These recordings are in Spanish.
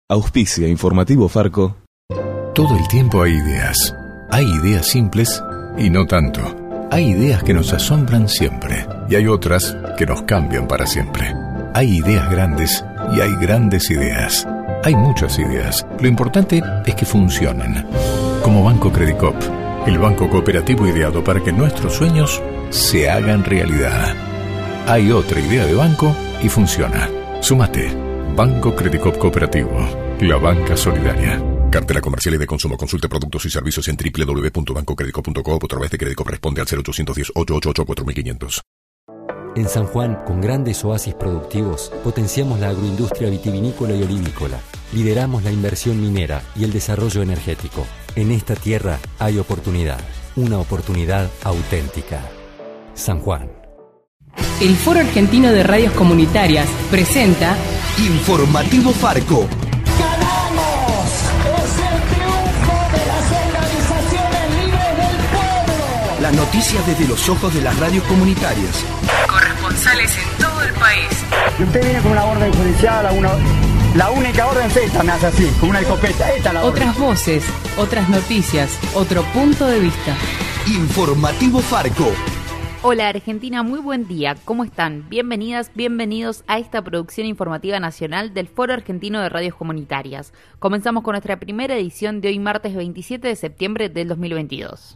Auspicia Informativo Farco. Todo el tiempo hay ideas. Hay ideas simples y no tanto. Hay ideas que nos asombran siempre y hay otras que nos cambian para siempre. Hay ideas grandes y hay grandes ideas. Hay muchas ideas. Lo importante es que funcionen. Como Banco Credicop, el banco cooperativo ideado para que nuestros sueños se hagan realidad. Hay otra idea de banco y funciona. Súmate. Banco Credicop Cooperativo, la banca solidaria. Cartera comercial y de consumo. Consulte productos y servicios en www.bancocredicop.co o a través de Credicop. Responde al 0810-888-4500. En San Juan, con grandes oasis productivos, potenciamos la agroindustria vitivinícola y olivícola. Lideramos la inversión minera y el desarrollo energético. En esta tierra hay oportunidad, una oportunidad auténtica. San Juan. El Foro Argentino de Radios Comunitarias presenta Informativo Farco. ¡Ganamos! ¡Es el triunfo de las organizaciones libres del pueblo! Las noticias desde los ojos de las radios comunitarias. Corresponsales en todo el país. Y usted viene con una orden judicial, la única orden es esta, me hace así, con una escopeta. Esta la Otras orden. Voces, otras noticias, otro punto de vista. Informativo Farco. Hola Argentina, muy buen día, ¿cómo están? Bienvenidas, bienvenidos a esta producción informativa nacional del Foro Argentino de Radios Comunitarias. Comenzamos con nuestra primera edición de hoy martes 27 de septiembre del 2022.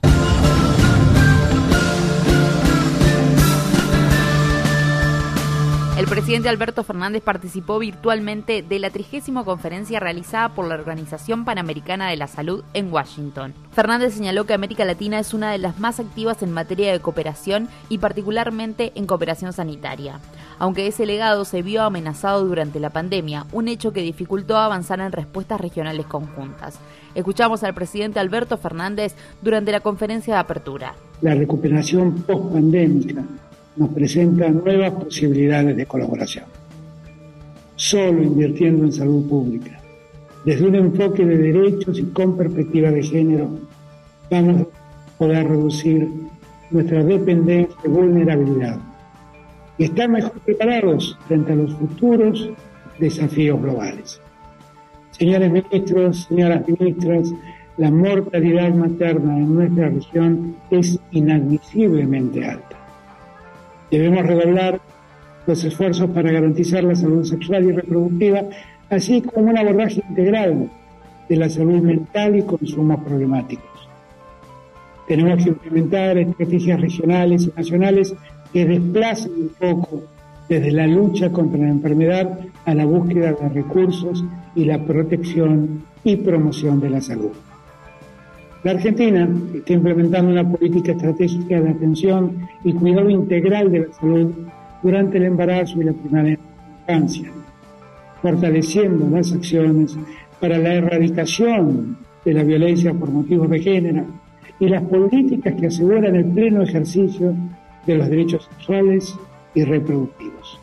El presidente Alberto Fernández participó virtualmente de la 30ª conferencia realizada por la Organización Panamericana de la Salud en Washington. Fernández señaló que América Latina es una de las más activas en materia de cooperación y particularmente en cooperación sanitaria. Aunque ese legado se vio amenazado durante la pandemia, un hecho que dificultó avanzar en respuestas regionales conjuntas. Escuchamos al presidente Alberto Fernández durante la conferencia de apertura. La recuperación post-pandémica nos presenta nuevas posibilidades de colaboración. Solo invirtiendo en salud pública, desde un enfoque de derechos y con perspectiva de género, vamos a poder reducir nuestra dependencia y vulnerabilidad y estar mejor preparados frente a los futuros desafíos globales. Señores ministros, señoras ministras, la mortalidad materna en nuestra región es inadmisiblemente alta. Debemos redoblar los esfuerzos para garantizar la salud sexual y reproductiva, así como un abordaje integral de la salud mental y consumos problemáticos. Tenemos que implementar estrategias regionales y nacionales que desplacen un poco desde la lucha contra la enfermedad a la búsqueda de recursos y la protección y promoción de la salud. La Argentina está implementando una política estratégica de atención y cuidado integral de la salud durante el embarazo y la primera infancia, fortaleciendo las acciones para la erradicación de la violencia por motivos de género y las políticas que aseguran el pleno ejercicio de los derechos sexuales y reproductivos.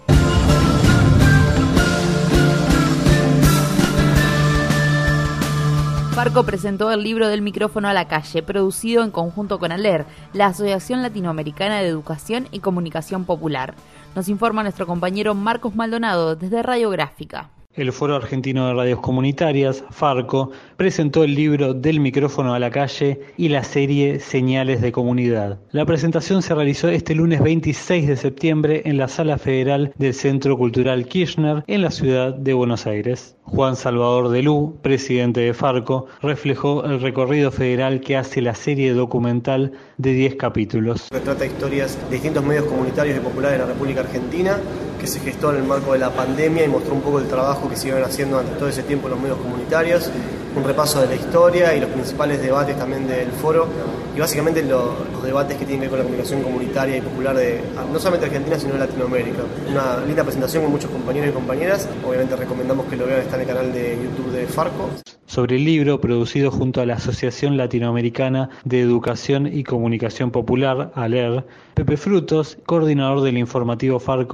Farco presentó el libro Del micrófono a la calle, producido en conjunto con ALER, la Asociación Latinoamericana de Educación y Comunicación Popular. Nos informa nuestro compañero Marcos Maldonado desde Radiográfica. El Foro Argentino de Radios Comunitarias, Farco, presentó el libro Del micrófono a la calle y la serie Señales de Comunidad. La presentación se realizó este lunes 26 de septiembre en la Sala Federal del Centro Cultural Kirchner en la ciudad de Buenos Aires. Juan Salvador Delú, presidente de Farco, reflejó el recorrido federal que hace la serie documental de 10 capítulos. Retrata historias de distintos medios comunitarios y populares de la República Argentina, que se gestó en el marco de la pandemia y mostró un poco el trabajo que se iban haciendo durante todo ese tiempo los medios comunitarios, un repaso de la historia y los principales debates también del foro, y básicamente los debates que tienen que ver con la comunicación comunitaria y popular de no solamente Argentina, sino de Latinoamérica. Una linda presentación con muchos compañeros y compañeras, obviamente recomendamos que lo vean, está en el canal de YouTube de Farco. Sobre el libro, producido junto a la Asociación Latinoamericana de Educación y Comunicación Popular, ALER, Pepe Frutos, coordinador del informativo Farco,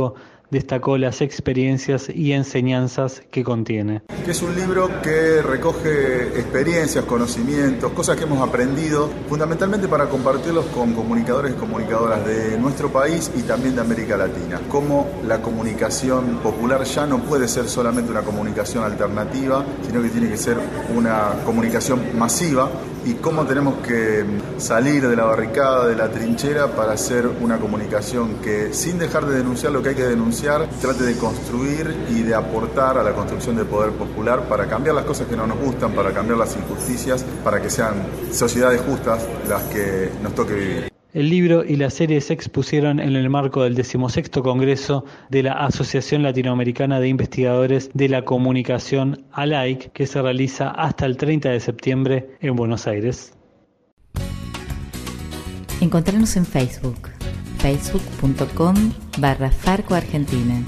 destacó las experiencias y enseñanzas que contiene. Que es un libro que recoge experiencias, conocimientos, cosas que hemos aprendido, fundamentalmente para compartirlos con comunicadores y comunicadoras de nuestro país y también de América Latina. Cómo la comunicación popular ya no puede ser solamente una comunicación alternativa, sino que tiene que ser una comunicación masiva, y cómo tenemos que salir de la barricada, de la trinchera, para hacer una comunicación que, sin dejar de denunciar lo que hay que denunciar, trate de construir y de aportar a la construcción del poder popular para cambiar las cosas que no nos gustan, para cambiar las injusticias, para que sean sociedades justas las que nos toque vivir. El libro y la serie se expusieron en el marco del 16º Congreso de la Asociación Latinoamericana de Investigadores de la Comunicación, ALAIC, que se realiza hasta el 30 de septiembre en Buenos Aires. Encontrarnos en Facebook, facebook.com/Farco Argentina.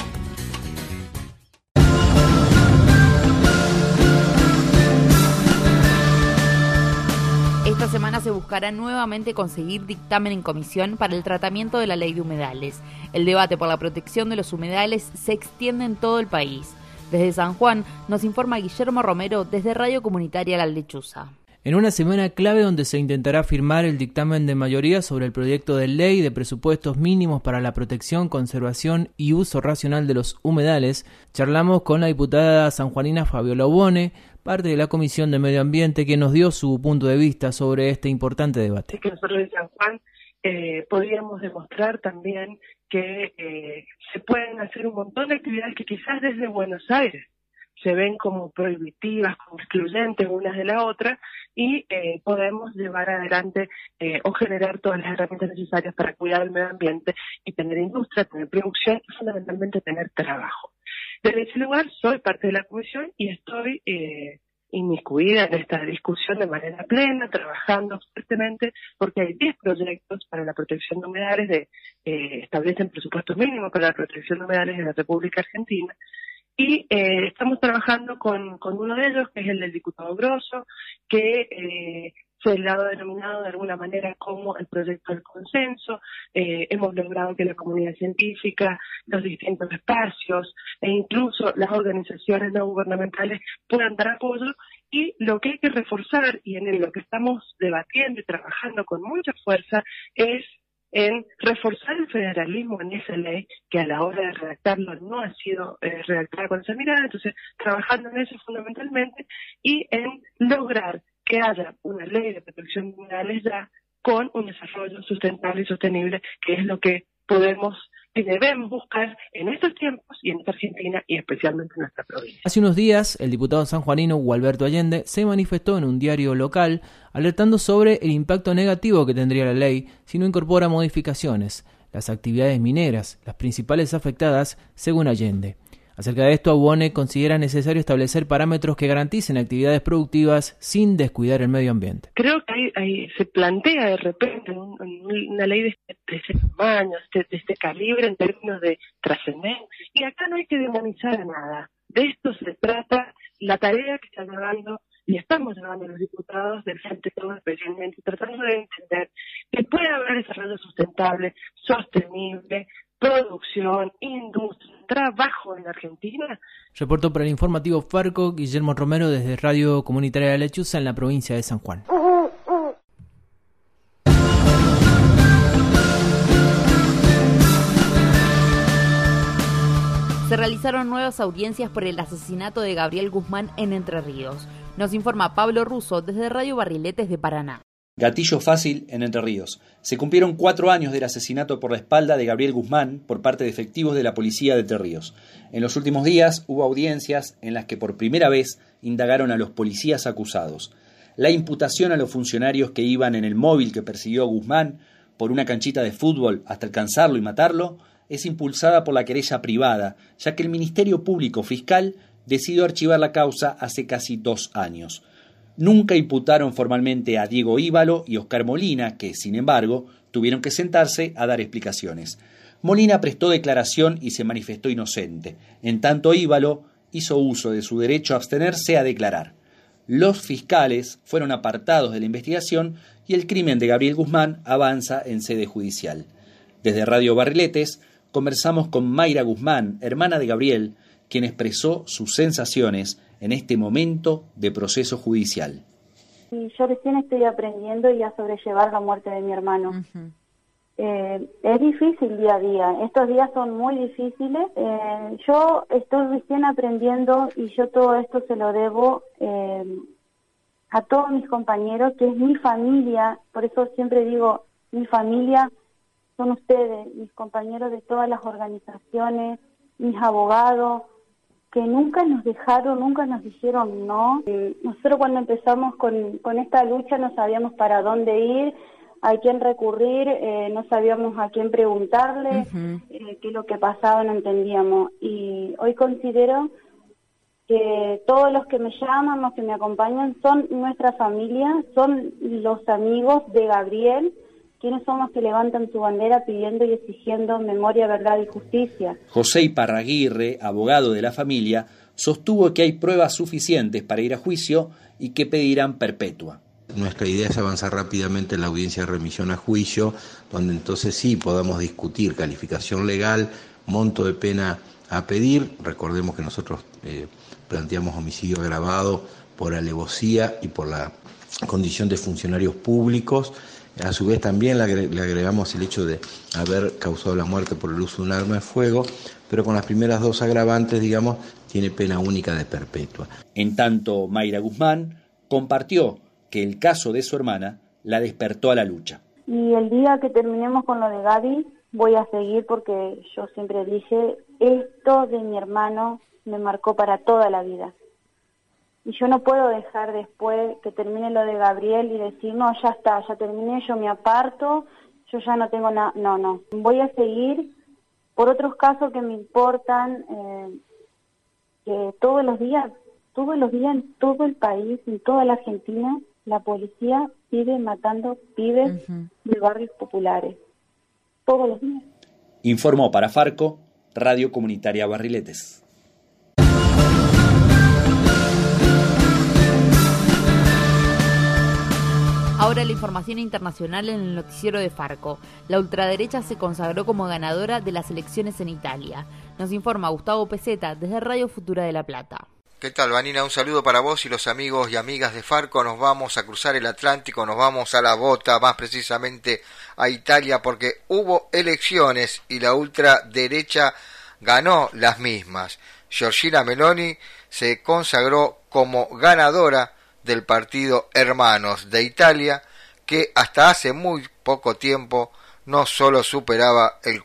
Esta semana se buscará nuevamente conseguir dictamen en comisión para el tratamiento de la ley de humedales. El debate por la protección de los humedales se extiende en todo el país. Desde San Juan nos informa Guillermo Romero desde Radio Comunitaria La Lechuza. En una semana clave donde se intentará firmar el dictamen de mayoría sobre el proyecto de ley de presupuestos mínimos para la protección, conservación y uso racional de los humedales, charlamos con la diputada sanjuanina Fabiola Ubone, parte de la Comisión de Medio Ambiente, que nos dio su punto de vista sobre este importante debate. Es que nosotros en San Juan podríamos demostrar también que se pueden hacer un montón de actividades que quizás desde Buenos Aires se ven como prohibitivas, como excluyentes unas de la otra, y podemos llevar adelante o generar todas las herramientas necesarias para cuidar el medio ambiente y tener industria, tener producción y fundamentalmente tener trabajo. Desde ese lugar soy parte de la comisión y estoy inmiscuida en esta discusión de manera plena, trabajando fuertemente, porque hay 10 proyectos para la protección de humedales, establecen presupuestos mínimos para la protección de humedales de la República Argentina, y estamos trabajando con uno de ellos, que es el del diputado Grosso, que se le ha denominado de alguna manera como el proyecto del consenso. Hemos logrado que la comunidad científica, los distintos espacios e incluso las organizaciones no gubernamentales puedan dar apoyo, y lo que hay que reforzar y en lo que estamos debatiendo y trabajando con mucha fuerza es en reforzar el federalismo en esa ley, que a la hora de redactarlo no ha sido redactada con esa mirada. Entonces, trabajando en eso fundamentalmente, y en lograr que haya una ley de protección de humedales ya con un desarrollo sustentable y sostenible, que es lo que podemos y debemos buscar en estos tiempos y en esta Argentina y especialmente en nuestra provincia. Hace unos días, el diputado sanjuanino Gualberto Allende se manifestó en un diario local alertando sobre el impacto negativo que tendría la ley si no incorpora modificaciones, las actividades mineras, las principales afectadas, según Allende. Acerca de esto, Ubone considera necesario establecer parámetros que garanticen actividades productivas sin descuidar el medio ambiente. Creo que ahí se plantea de repente una ley de ese tamaño, de este calibre en términos de trascendencia. Y acá no hay que demonizar a nada. De esto se trata la tarea que están llevando y estamos llevando los diputados del Frente Todo, especialmente, tratando de entender que puede haber desarrollo sustentable, sostenible, producción, industria, trabajo en Argentina. Reportó para el informativo Farco Guillermo Romero desde Radio Comunitaria La Lechuza en la provincia de San Juan. Se realizaron nuevas audiencias por el asesinato de Gabriel Guzmán en Entre Ríos. Nos informa Pablo Russo desde Radio Barriletes de Paraná. Gatillo fácil en Entre Ríos. Se cumplieron 4 años del asesinato por la espalda de Gabriel Guzmán por parte de efectivos de la policía de Entre Ríos. En los últimos días hubo audiencias en las que por primera vez indagaron a los policías acusados. La imputación a los funcionarios que iban en el móvil que persiguió a Guzmán por una canchita de fútbol hasta alcanzarlo y matarlo es impulsada por la querella privada, ya que el Ministerio Público Fiscal decidió archivar la causa hace casi 2 años. Nunca imputaron formalmente a Diego Ívalo y Oscar Molina, que, sin embargo, tuvieron que sentarse a dar explicaciones. Molina prestó declaración y se manifestó inocente. En tanto, Ívalo hizo uso de su derecho a abstenerse a declarar. Los fiscales fueron apartados de la investigación y el crimen de Gabriel Guzmán avanza en sede judicial. Desde Radio Barriletes, conversamos con Mayra Guzmán, hermana de Gabriel, quien expresó sus sensaciones en este momento de proceso judicial. Y yo recién estoy aprendiendo y a sobrellevar la muerte de mi hermano. Es difícil día a día, estos días son muy difíciles. Yo estoy recién aprendiendo y yo todo esto se lo debo a todos mis compañeros, que es mi familia. Por eso siempre digo, mi familia son ustedes, mis compañeros de todas las organizaciones, mis abogados, que nunca nos dejaron, nunca nos dijeron no. Nosotros cuando empezamos con esta lucha no sabíamos para dónde ir, a quién recurrir, no sabíamos a quién preguntarle, qué es lo que pasaba, no entendíamos. Y hoy considero que todos los que me llaman, los que me acompañan, son nuestra familia, son los amigos de Gabriel, quienes son los que levantan su bandera pidiendo y exigiendo memoria, verdad y justicia. José Iparraguirre, abogado de la familia, sostuvo que hay pruebas suficientes para ir a juicio y que pedirán perpetua. Nuestra idea es avanzar rápidamente en la audiencia de remisión a juicio, donde entonces sí podamos discutir calificación legal, monto de pena a pedir. Recordemos que nosotros planteamos homicidio agravado por alevosía y por la condición de funcionarios públicos. A su vez también le agregamos el hecho de haber causado la muerte por el uso de un arma de fuego, pero con las primeras dos agravantes, digamos, tiene pena única de perpetua. En tanto, Mayra Guzmán compartió que el caso de su hermana la despertó a la lucha. Y el día que terminemos con lo de Gaby, voy a seguir porque yo siempre dije, esto de mi hermano me marcó para toda la vida. Y yo no puedo dejar después que termine lo de Gabriel y decir, no, ya está, ya terminé, yo me aparto, yo ya no tengo nada. No. Voy a seguir por otros casos que me importan, que todos los días en todo el país, en toda la Argentina, la policía sigue matando pibes de barrios populares. Todos los días. Informó para Farco, Radio Comunitaria Barriletes. Ahora la información internacional en el noticiero de Farco. La ultraderecha se consagró como ganadora de las elecciones en Italia. Nos informa Gustavo Peseta desde Radio Futura de La Plata. ¿Qué tal, Vanina? Un saludo para vos y los amigos y amigas de Farco. Nos vamos a cruzar el Atlántico, nos vamos a la bota, más precisamente a Italia, porque hubo elecciones y la ultraderecha ganó las mismas. Giorgia Meloni se consagró como ganadora del partido Hermanos de Italia, que hasta hace muy poco tiempo no solo superaba el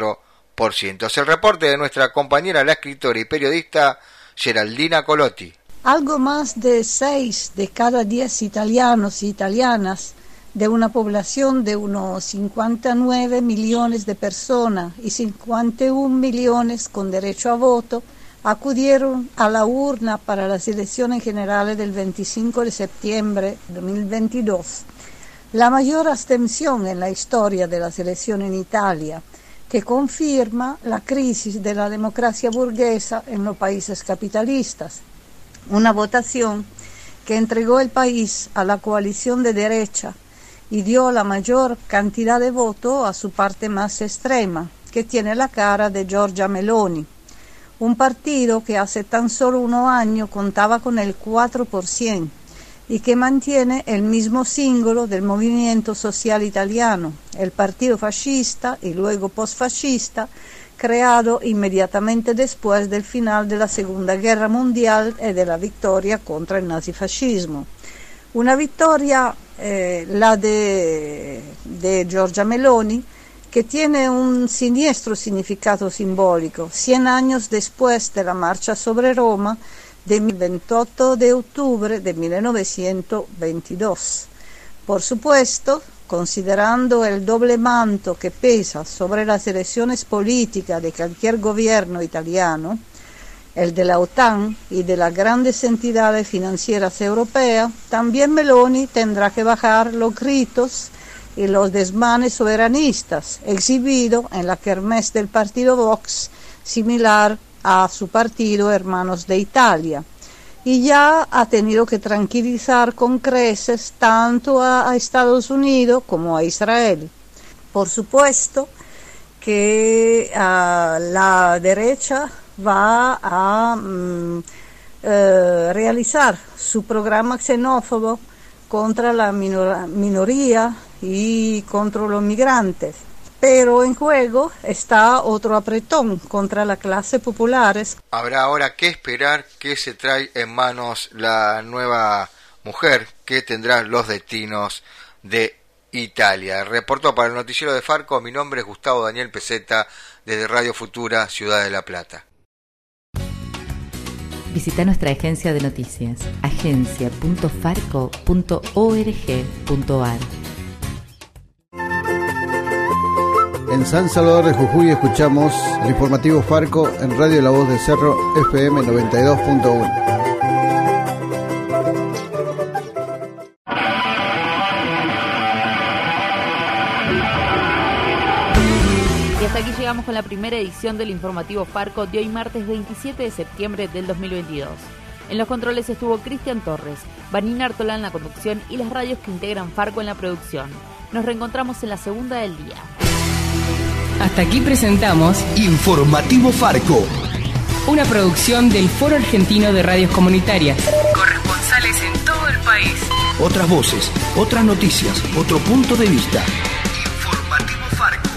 4%. Es el reporte de nuestra compañera, la escritora y periodista Geraldina Colotti. Algo más de 6 de cada 10 italianos y italianas, de una población de unos 59 millones de personas y 51 millones con derecho a voto, acudieron a la urna para las elecciones generales del 25 de septiembre de 2022. La mayor abstención en la historia de las elecciones en Italia, que confirma la crisis de la democracia burguesa en los países capitalistas. Una votación que entregó el país a la coalición de derecha y dio la mayor cantidad de votos a su parte más extrema, que tiene la cara de Giorgia Meloni. Un partido que hace tan solo 1 año contaba con el 4% y que mantiene el mismo símbolo del movimiento social italiano, el partido fascista y luego postfascista, creado inmediatamente después del final de la Segunda Guerra Mundial y de la victoria contra el nazifascismo. Una victoria, la de Giorgia Meloni, que tiene un siniestro significado simbólico. 100 años después de la marcha sobre Roma del 28 de octubre de 1922. Por supuesto, considerando el doble manto que pesa sobre las elecciones políticas de cualquier gobierno italiano, el de la OTAN y de las grandes entidades financieras europeas, también Meloni tendrá que bajar los gritos y los desmanes soberanistas, exhibido en la kermés del partido Vox, similar a su partido Hermanos de Italia. Y ya ha tenido que tranquilizar con creces tanto a Estados Unidos como a Israel. Por supuesto que la derecha va a realizar su programa xenófobo contra la minoría y contra los migrantes. Pero en juego está otro apretón contra las clases populares. Habrá ahora que esperar qué se trae en manos la nueva mujer que tendrá los destinos de Italia. Reportó para el noticiero de Farco, mi nombre es Gustavo Daniel Peseta, desde Radio Futura, Ciudad de La Plata. Visita nuestra agencia de noticias, agencia.farco.org.ar. En San Salvador de Jujuy escuchamos el informativo Farco en Radio La Voz de Cerro FM 92.1. Y hasta aquí llegamos con la primera edición del informativo Farco de hoy martes 27 de septiembre del 2022. En los controles estuvo Cristian Torres, Vanina Artola en la conducción y las radios que integran Farco en la producción. Nos reencontramos en la segunda del día. Hasta aquí presentamos Informativo Farco, una producción del Foro Argentino de Radios Comunitarias. Corresponsales en todo el país. otras voces, otras noticias, otro punto de vista. Informativo Farco.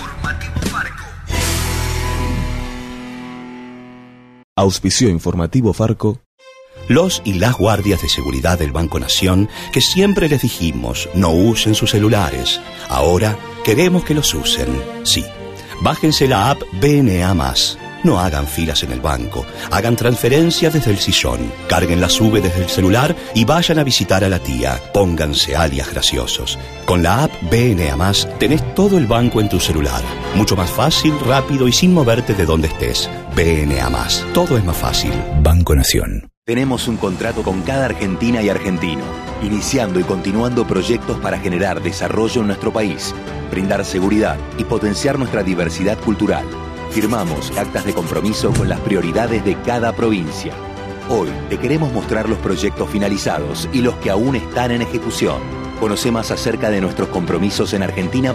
Auspició Informativo Farco. Los y las guardias de seguridad del Banco Nación, que siempre les dijimos no usen sus celulares, ahora queremos que los usen. Sí, bájense la app BNA+. No hagan filas en el banco, hagan transferencias desde el sillón, carguen la SUBE desde el celular y vayan a visitar a la tía. Pónganse alias graciosos. Con la app BNA+, tenés todo el banco en tu celular. Mucho más fácil, rápido y sin moverte de donde estés. BNA+, todo es más fácil. Banco Nación. Tenemos un contrato con cada argentina y argentino, iniciando y continuando proyectos para generar desarrollo en nuestro país, brindar seguridad y potenciar nuestra diversidad cultural. Firmamos actas de compromiso con las prioridades de cada provincia. Hoy te queremos mostrar los proyectos finalizados y los que aún están en ejecución. Conoce más acerca de nuestros compromisos en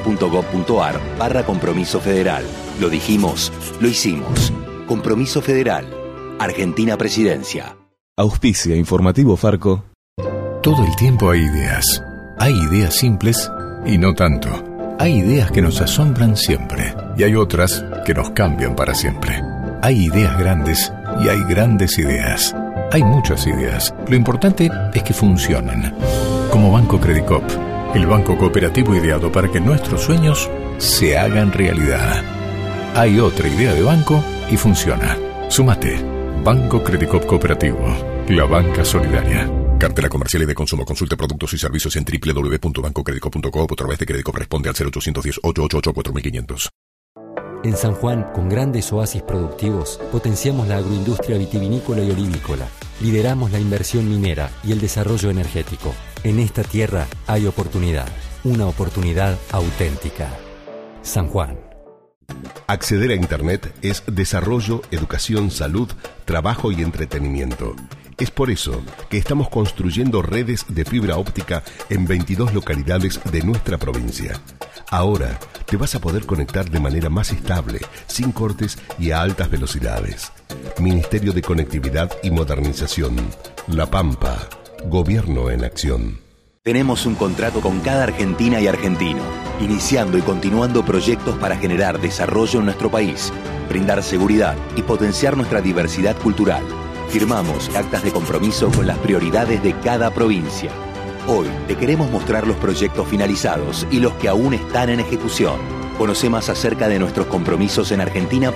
argentina.gov.ar/compromiso federal. Lo dijimos, lo hicimos. Compromiso Federal. Argentina Presidencia. Auspicia Informativo Farco. Todo el tiempo hay ideas. Hay ideas simples y no tanto. Hay ideas que nos asombran siempre y hay otras que nos cambian para siempre. Hay ideas grandes y hay grandes ideas. Hay muchas ideas. Lo importante es que funcionen. Como Banco Credicop, el banco cooperativo ideado para que nuestros sueños se hagan realidad. Hay otra idea de banco y funciona. Súmate. Banco Credicop Cooperativo. La banca solidaria. Cartera comercial y de consumo. Consulte productos y servicios en www.bancocredico.com o a través de Credicop. Responde al 0810-888-4500. En San Juan, con grandes oasis productivos, potenciamos la agroindustria vitivinícola y olivícola. Lideramos la inversión minera y el desarrollo energético. En esta tierra hay oportunidad. Una oportunidad auténtica. San Juan. Acceder a Internet es desarrollo, educación, salud, trabajo y entretenimiento. Es por eso que estamos construyendo redes de fibra óptica en 22 localidades de nuestra provincia. Ahora te vas a poder conectar de manera más estable, sin cortes y a altas velocidades. Ministerio de Conectividad y Modernización. La Pampa. Gobierno en acción. Tenemos un contrato con cada argentina y argentino, iniciando y continuando proyectos para generar desarrollo en nuestro país, brindar seguridad y potenciar nuestra diversidad cultural. Firmamos actas de compromiso con las prioridades de cada provincia. Hoy te queremos mostrar los proyectos finalizados y los que aún están en ejecución. Conoce más acerca de nuestros compromisos en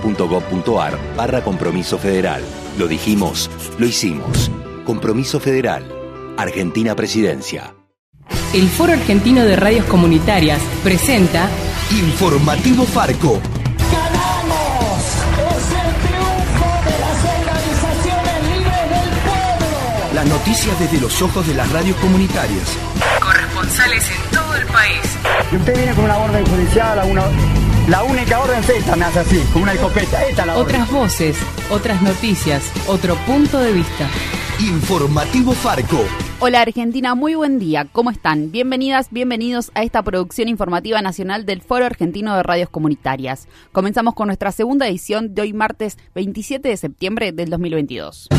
argentina.gov.ar/compromiso federal. Lo dijimos, lo hicimos. Compromiso Federal. Argentina Presidencia. El Foro Argentino de Radios Comunitarias presenta Informativo Farco. ¡Ganamos! ¡Es el triunfo de las organizaciones libres del pueblo! Las noticias desde los ojos de las radios comunitarias. Corresponsales en todo el país. Y usted viene con una orden judicial, la única orden es esta, me hace así, con una escopeta. Esta es la orden. Otras voces, otras noticias, otro punto de vista. Informativo Farco. Hola Argentina, muy buen día, ¿cómo están? Bienvenidas, bienvenidos a esta producción informativa nacional del Foro Argentino de Radios Comunitarias. Comenzamos con nuestra segunda edición de hoy martes 27 de septiembre del 2022.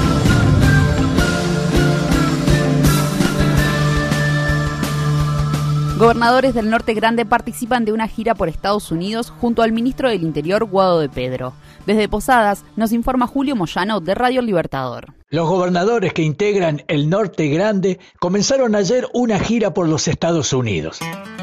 Gobernadores del Norte Grande participan de una gira por Estados Unidos junto al ministro del Interior, Guado de Pedro. Desde Posadas nos informa Julio Moyano de Radio Libertador. Los gobernadores que integran el Norte Grande comenzaron ayer una gira por los Estados Unidos.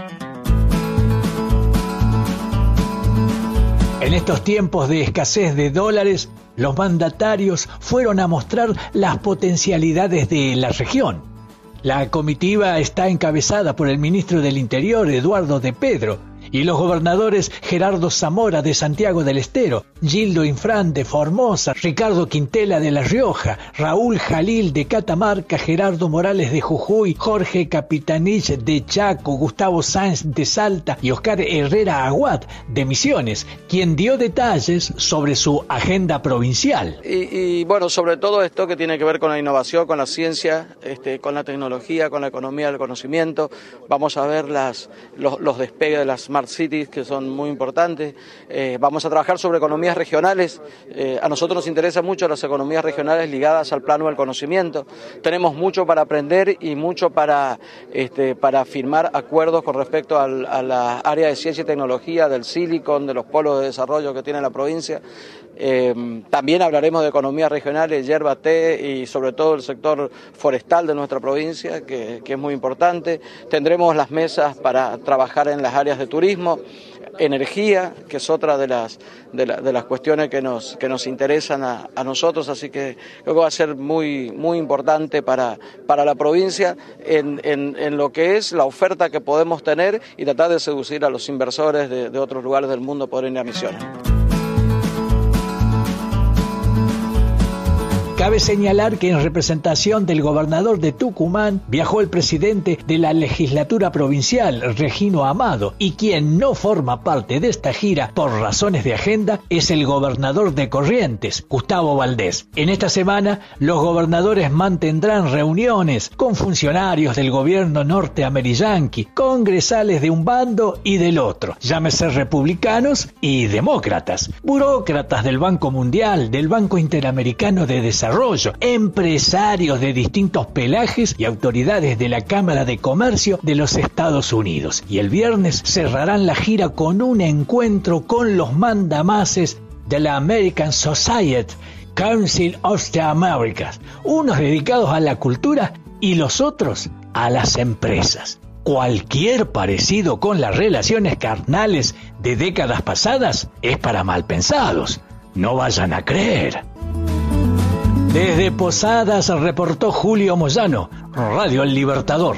En estos tiempos de escasez de dólares, los mandatarios fueron a mostrar las potencialidades de la región. La comitiva está encabezada por el ministro del Interior, Eduardo de Pedro, y los gobernadores Gerardo Zamora de Santiago del Estero, Gildo Infrán de Formosa, Ricardo Quintela de La Rioja, Raúl Jalil de Catamarca, Gerardo Morales de Jujuy, Jorge Capitanich de Chaco, Gustavo Sáenz de Salta y Oscar Herrera Aguad de Misiones, quien dio detalles sobre su agenda provincial. Y bueno, sobre todo esto que tiene que ver con la innovación, con la ciencia, con la tecnología, con la economía del conocimiento. Vamos a ver los despegues de las Smart Cities, que son muy importantes. Vamos a trabajar sobre economías regionales. A nosotros nos interesan mucho las economías regionales ligadas al plano del conocimiento. Tenemos mucho para aprender y mucho para firmar acuerdos con respecto a la área de ciencia y tecnología, del Silicon, de los polos de desarrollo que tiene la provincia. También hablaremos de economías regionales, yerba, té y sobre todo el sector forestal de nuestra provincia, que es muy importante. Tendremos las mesas para trabajar en las áreas de turismo, energía, que es otra de las cuestiones que nos interesan a nosotros, así que creo que va a ser muy, muy importante para la provincia en lo que es la oferta que podemos tener y tratar de seducir a los inversores de otros lugares del mundo a poder ir a Misiones. Cabe señalar que en representación del gobernador de Tucumán viajó el presidente de la legislatura provincial, Regino Amado, y quien no forma parte de esta gira por razones de agenda es el gobernador de Corrientes, Gustavo Valdés. En esta semana, los gobernadores mantendrán reuniones con funcionarios del gobierno norteamericanqui, congresales de un bando y del otro, llámese republicanos y demócratas, burócratas del Banco Mundial, del Banco Interamericano de Desarrollo, empresarios de distintos pelajes y autoridades de la Cámara de Comercio de los Estados Unidos. Y el viernes cerrarán la gira con un encuentro con los mandamases de la American Society Council of the Americas, unos dedicados a la cultura y los otros a las empresas. Cualquier parecido con las relaciones carnales de décadas pasadas es para malpensados. No vayan a creer. Desde Posadas reportó Julio Moyano, Radio El Libertador.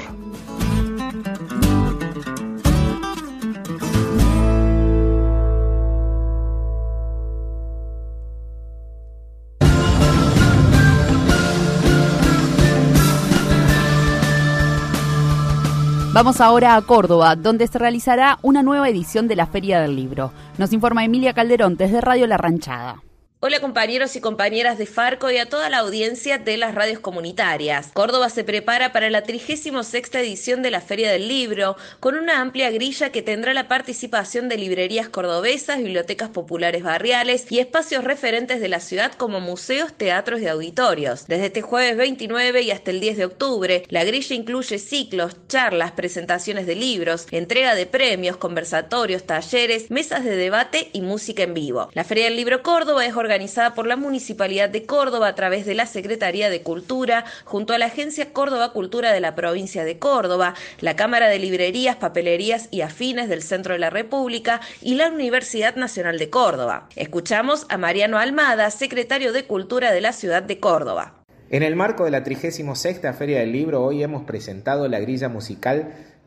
Vamos ahora a Córdoba, donde se realizará una nueva edición de la Feria del Libro. Nos informa Emilia Calderón desde Radio La Ranchada. Hola compañeros y compañeras de Farco y a toda la audiencia de las radios comunitarias. Córdoba se prepara para la 36ª edición de la Feria del Libro, con una amplia grilla que tendrá la participación de librerías cordobesas, bibliotecas populares barriales y espacios referentes de la ciudad como museos, teatros y auditorios. Desde este jueves 29 y hasta el 10 de octubre, la grilla incluye ciclos, charlas, presentaciones de libros, entrega de premios, conversatorios, talleres, mesas de debate y música en vivo. La Feria del Libro Córdoba es organizada por la Municipalidad de Córdoba a través de la Secretaría de Cultura, junto a la Agencia Córdoba Cultura de la Provincia de Córdoba, la Cámara de Librerías, Papelerías y Afines del Centro de la República y la Universidad Nacional de Córdoba. Escuchamos a Mariano Almada, secretario de Cultura de la ciudad de Córdoba. En el marco de la 36ª Feria del Libro, hoy hemos presentado la grilla musical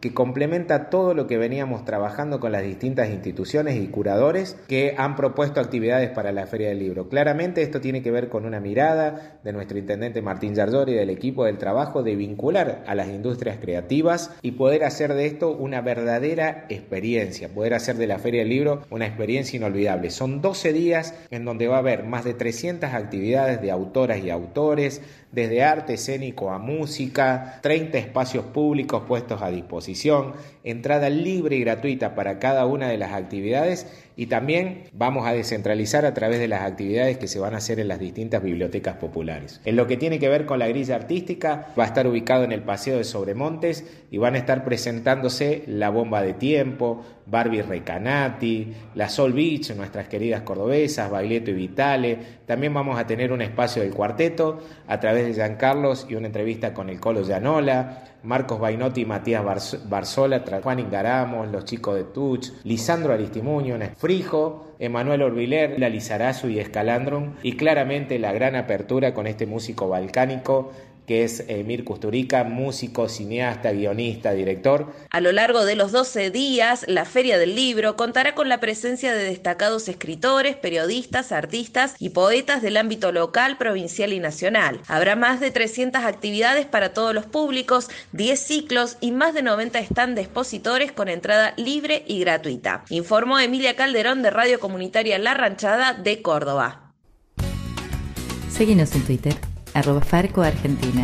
que complementa todo lo que veníamos trabajando con las distintas instituciones y curadores que han propuesto actividades para la Feria del Libro. Claramente esto tiene que ver con una mirada de nuestro intendente Martín Yarlor y del equipo del trabajo de vincular a las industrias creativas y poder hacer de esto una verdadera experiencia, poder hacer de la Feria del Libro una experiencia inolvidable. Son 12 días en donde va a haber más de 300 actividades de autoras y autores, desde arte escénico a música, 30 espacios públicos puestos a disposición, entrada libre y gratuita para cada una de las actividades, y también vamos a descentralizar a través de las actividades que se van a hacer en las distintas bibliotecas populares. En lo que tiene que ver con la grilla artística, va a estar ubicado en el Paseo de Sobremontes y van a estar presentándose La Bomba de Tiempo, Barbie Recanati, la Sol Beach, nuestras queridas cordobesas, Baileto y Vitale. También vamos a tener un espacio del cuarteto a través de Giancarlos y una entrevista con el Colo Llanola, Marcos Bainotti y Matías Barzola, Juan Ingaramos, los chicos de Tuch, Lisandro Aristimuño, Frijo, Emanuel Orbiler, La Lizarazu y Escalandron, y claramente la gran apertura con este músico balcánico que es Emir Kusturica, músico, cineasta, guionista, director. A lo largo de los 12 días, la Feria del Libro contará con la presencia de destacados escritores, periodistas, artistas y poetas del ámbito local, provincial y nacional. Habrá más de 300 actividades para todos los públicos, 10 ciclos y más de 90 stand de expositores con entrada libre y gratuita. Informó Emilia Calderón de Radio Comunitaria La Ranchada de Córdoba. Seguinos en Twitter. @FarcoArgentina.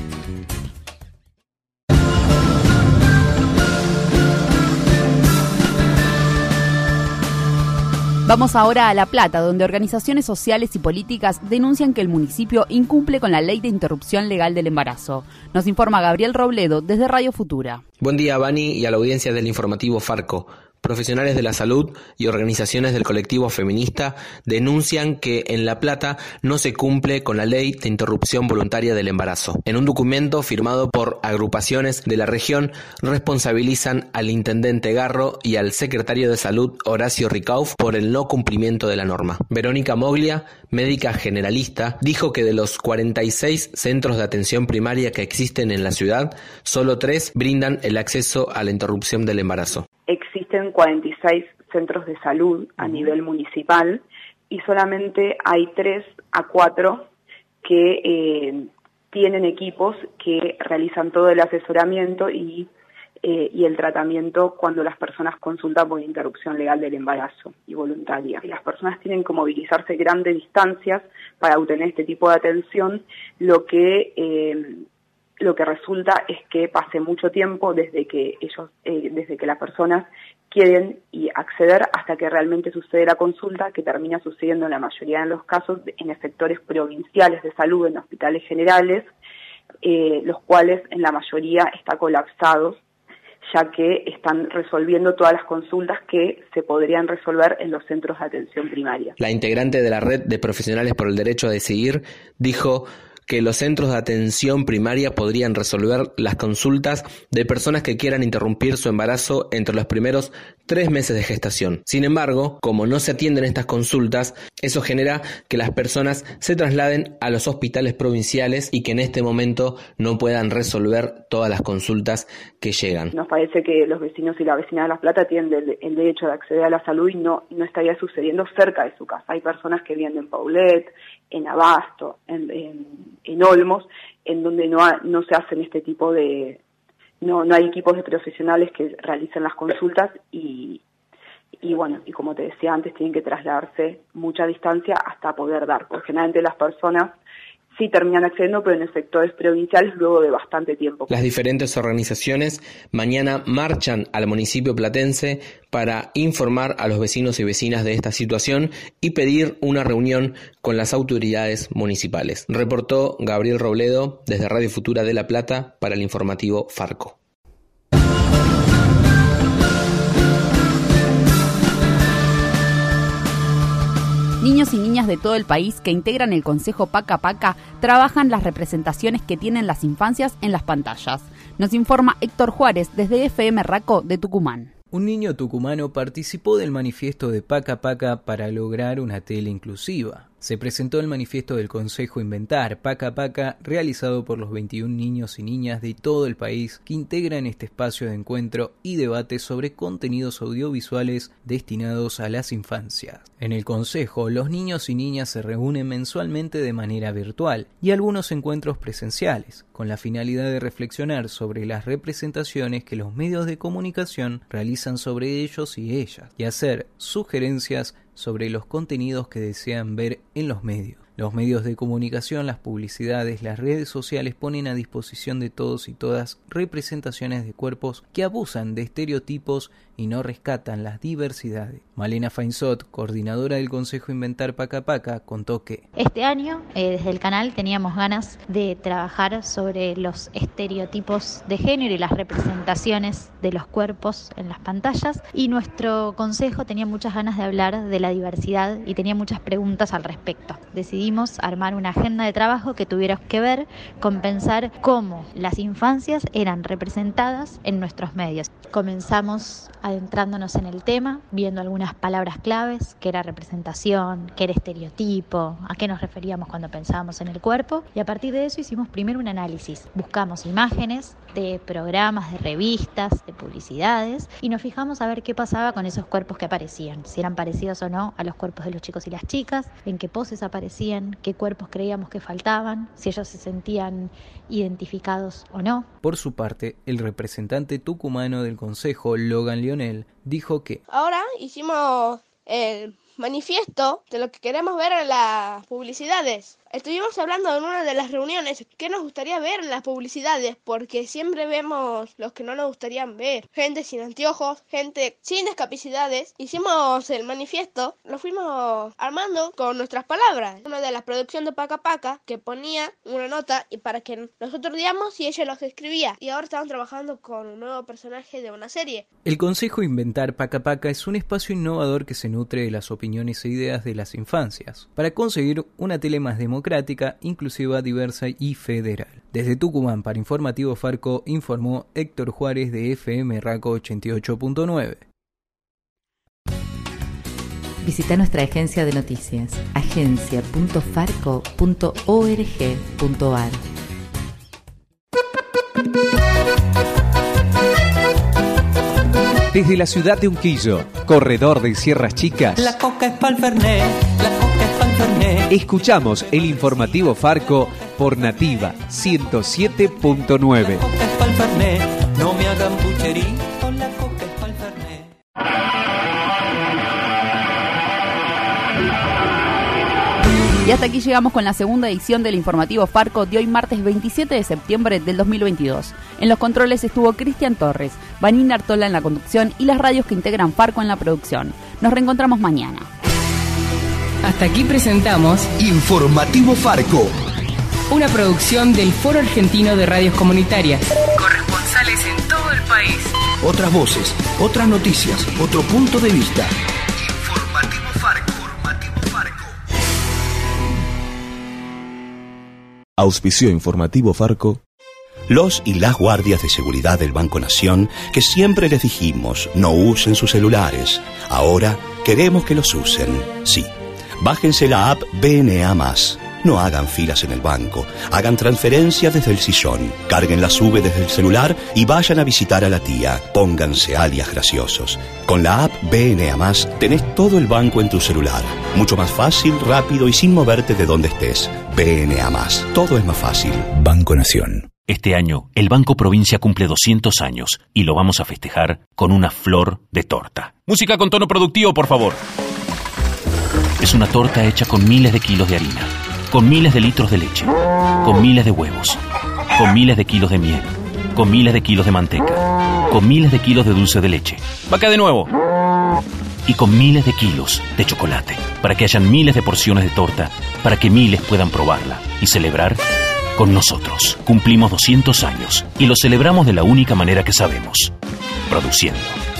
Vamos ahora a La Plata, donde organizaciones sociales y políticas denuncian que el municipio incumple con la ley de interrupción legal del embarazo. Nos informa Gabriel Robledo desde Radio Futura. Buen día, Vani, y a la audiencia del informativo Farco. Profesionales de la salud y organizaciones del colectivo feminista denuncian que en La Plata no se cumple con la ley de interrupción voluntaria del embarazo. En un documento firmado por agrupaciones de la región, responsabilizan al intendente Garro y al secretario de salud Horacio Ricauf por el no cumplimiento de la norma. Verónica Moglia, médica generalista, dijo que de los 46 centros de atención primaria que existen en la ciudad, solo 3 brindan el acceso a la interrupción del embarazo. Existen 46 centros de salud a nivel municipal y solamente hay 3 a 4 que tienen equipos que realizan todo el asesoramiento y el tratamiento cuando las personas consultan por interrupción legal del embarazo y voluntaria. Y las personas tienen que movilizarse grandes distancias para obtener este tipo de atención, lo que resulta es que pase mucho tiempo desde que las personas quieren acceder hasta que realmente sucede la consulta, que termina sucediendo en la mayoría de los casos en sectores provinciales de salud, en hospitales generales, los cuales en la mayoría están colapsados, ya que están resolviendo todas las consultas que se podrían resolver en los centros de atención primaria. La integrante de la Red de Profesionales por el Derecho a Decidir dijo que los centros de atención primaria podrían resolver las consultas de personas que quieran interrumpir su embarazo entre los primeros 3 meses de gestación. Sin embargo, como no se atienden estas consultas, eso genera que las personas se trasladen a los hospitales provinciales y que en este momento no puedan resolver todas las consultas que llegan. Nos parece que los vecinos y la vecina de La Plata tienen el derecho de acceder a la salud y no estaría sucediendo cerca de su casa. Hay personas que viven en Paulet, en Abasto, en Olmos, en donde no se hacen este tipo de... No hay equipos de profesionales que realicen las consultas y como te decía antes, tienen que trasladarse mucha distancia hasta poder dar, porque generalmente las personas sí terminan accediendo, pero en sectores provinciales luego de bastante tiempo. Las diferentes organizaciones mañana marchan al municipio platense para informar a los vecinos y vecinas de esta situación y pedir una reunión con las autoridades municipales. Reportó Gabriel Robledo desde Radio Futura de La Plata para el informativo Farco. Niños y niñas de todo el país que integran el Consejo Paca Paca trabajan las representaciones que tienen las infancias en las pantallas. Nos informa Héctor Juárez desde FM Raco de Tucumán. Un niño tucumano participó del manifiesto de Paca Paca para lograr una tele inclusiva. Se presentó el manifiesto del Consejo Inventar Paca Paca, realizado por los 21 niños y niñas de todo el país que integran este espacio de encuentro y debate sobre contenidos audiovisuales destinados a las infancias. En el Consejo, los niños y niñas se reúnen mensualmente de manera virtual y algunos encuentros presenciales, con la finalidad de reflexionar sobre las representaciones que los medios de comunicación realizan sobre ellos y ellas, y hacer sugerencias sobre los contenidos que desean ver en los medios. Los medios de comunicación, las publicidades, las redes sociales ponen a disposición de todos y todas representaciones de cuerpos que abusan de estereotipos y no rescatan las diversidades. Malena Fainsot, coordinadora del Consejo Inventar Paca Paca, contó que este año desde el canal teníamos ganas de trabajar sobre los estereotipos de género y las representaciones de los cuerpos en las pantallas, y nuestro consejo tenía muchas ganas de hablar de la diversidad y tenía muchas preguntas al respecto. Decidimos armar una agenda de trabajo que tuviera que ver con pensar cómo las infancias eran representadas en nuestros medios. Comenzamos adentrándonos en el tema, viendo algunas palabras claves, qué era representación, qué era estereotipo, a qué nos referíamos cuando pensábamos en el cuerpo, y a partir de eso hicimos primero un análisis. Buscamos imágenes de programas, de revistas, de publicidades, y nos fijamos a ver qué pasaba con esos cuerpos que aparecían, si eran parecidos o no a los cuerpos de los chicos y las chicas, en qué poses aparecían, qué cuerpos creíamos que faltaban, si ellos se sentían identificados o no. Por su parte, el representante tucumano del Consejo, Logan Lionel, dijo que ahora hicimos el manifiesto de lo que queremos ver en las publicidades. Estuvimos hablando en una de las reuniones qué nos gustaría ver en las publicidades, porque siempre vemos los que no nos gustarían ver. Gente sin anteojos, gente sin discapacidades. Hicimos el manifiesto, lo fuimos armando con nuestras palabras. Una de las producciones de Paca Paca que ponía una nota y para que nosotros digamos y ella los escribía. Y ahora estaban trabajando con un nuevo personaje de una serie. El Consejo Inventar Paca Paca es un espacio innovador que se nutre de las opiniones e ideas de las infancias para conseguir una tele más democrática, inclusiva, diversa y federal. Desde Tucumán para Informativo Farco informó Héctor Juárez de FM Raco 88.9. Visita nuestra agencia de noticias, agencia.farco.org.ar. Desde la ciudad de Unquillo, corredor de Sierras Chicas, la coca es pa'l Fernet, la coca es pa'l Fernet. Escuchamos el informativo Farco por Nativa 107.9. La coca es pa'l Fernet, no me hagan pucherito, la coca es pa'l Fernet. Y hasta aquí llegamos con la segunda edición del informativo Farco de hoy martes 27 de septiembre del 2022. En los controles estuvo Cristian Torres, Vanina Artola en la conducción y las radios que integran Farco en la producción. Nos reencontramos mañana. Hasta aquí presentamos Informativo Farco, una producción del Foro Argentino de Radios Comunitarias. Corresponsales en todo el país. Otras voces, otras noticias, otro punto de vista. Informativo Farco. Auspició Informativo Farco. Los y las guardias de seguridad del Banco Nación, que siempre les dijimos no usen sus celulares, ahora queremos que los usen. Sí, bájense la app BNA+. No hagan filas en el banco, hagan transferencias desde el sillón, carguen la SUBE desde el celular y vayan a visitar a la tía. Pónganse alias graciosos. Con la app BNA+, tenés todo el banco en tu celular. Mucho más fácil, rápido y sin moverte de donde estés. BNA+, todo es más fácil. Banco Nación. Este año, el Banco Provincia cumple 200 años y lo vamos a festejar con una flor de torta. Música con tono productivo, por favor. Es una torta hecha con miles de kilos de harina, con miles de litros de leche, con miles de huevos, con miles de kilos de miel, con miles de kilos de manteca, con miles de kilos de dulce de leche. ¡Vaca de nuevo! Y con miles de kilos de chocolate, para que hayan miles de porciones de torta, para que miles puedan probarla y celebrar con nosotros. Cumplimos 200 años y lo celebramos de la única manera que sabemos, produciendo.